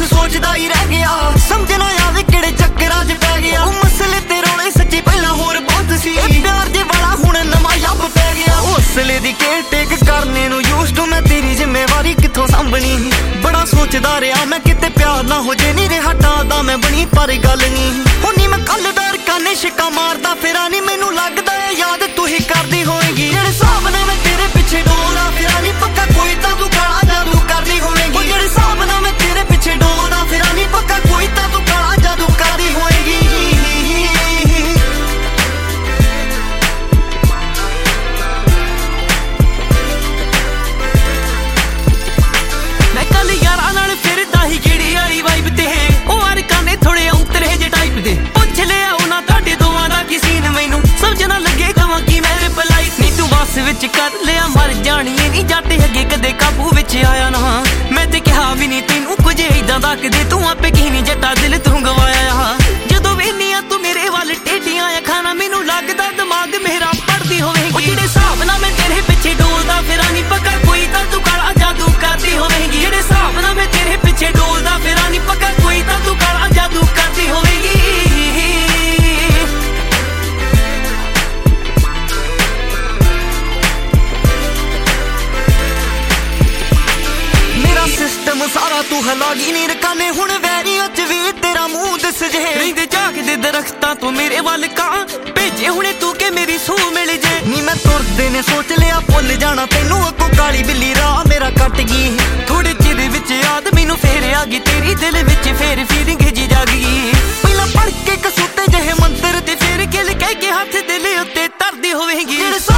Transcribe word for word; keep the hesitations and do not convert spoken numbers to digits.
सोचदा ही रह गया, समझ ना आवे किहड़े चक्करां च पै गया। ओ मसले ते रोले सच्ची पहला होर बहुत सी, प्यार जे वाला हुण नवां लब पै गया। हौसले दी केयर टेक करने नूं यूज्ड मैं तेरी जिम्मेवारी कित्थों सांभनी। बड़ा सोचदा रहा मैं किते प्यार ना हो जे नी रहा टादा मैं बनी पर गल नी हुणी। मैं कल दर काने शिका मारदा फिरा नी, मैनू लगदा है याद तू ही करदी होएगी। जेड़े हिसाब नाल मैं तेरे पिछे डोलदा फिरा नी, पक्का कोई तां तू काला जादू करदी होएगी। जेड़े हिसाब नाल मैं तेरे पिछे डोलदा फिरा नी, पक्का कोई तां तू काला जादू करदी होएगी। मैं कल यारां नाल फिरदा ही किहड़ी वाली वाइब ते, ओ हर काने थोड़े औंतरे जे टाइप दे। पुछ लिया उन्हां तुहाडे दोवां दा की सीन, मैनू समझ ना लगे कवां की मैं रिप्लाई। नी तू बस विच कर लिया मर जानी नी जट अगे कदे काबू विच आया ना। मैं ते कहा भी नी तैनू कुछ इदां दा कदे, तू आपे की नी जट्टा दिल तू गवाया। जदों वेखनी तू मेरे वल टेढ़ियां अखां नाल, मैनू लगदा दिमाग मेरा पढ़दी होवेगी। जेड़े हिसाब नाल मैं तेरे पिछे डोलदा फिरां नी, पक्का कोई तां तू काला जादू करदी होवेगी। जेड़े हिसाब नाल मैं तेरे पिछे डोलदा फिरां नी, पक्का कोई तां तू काला जादू करदी होवेगी। सिस्टम सारा तू हलागी नी रकाने, हुण वैरियां च वी तेरा मुंह दिस जे। रहिंदे जागदे दरख्तां तू मेरे वल कां, भेजे हुणे तू के मेरी सूह मिल जे। नी मैं तुरदे ने सोच लिया भुल जाना तैनू, अगों काली बिल्ली राह मेरा कट गई। थोड़े चिर विच याद मैनू फेर आ गई तेरी, दिल विच फेर फीलिंग जी जाग गई। पहला पढ़ के कसूते जहे मंत्र ते फिर गिल कह के हथ दिल उत्ते धरदी होवेगी।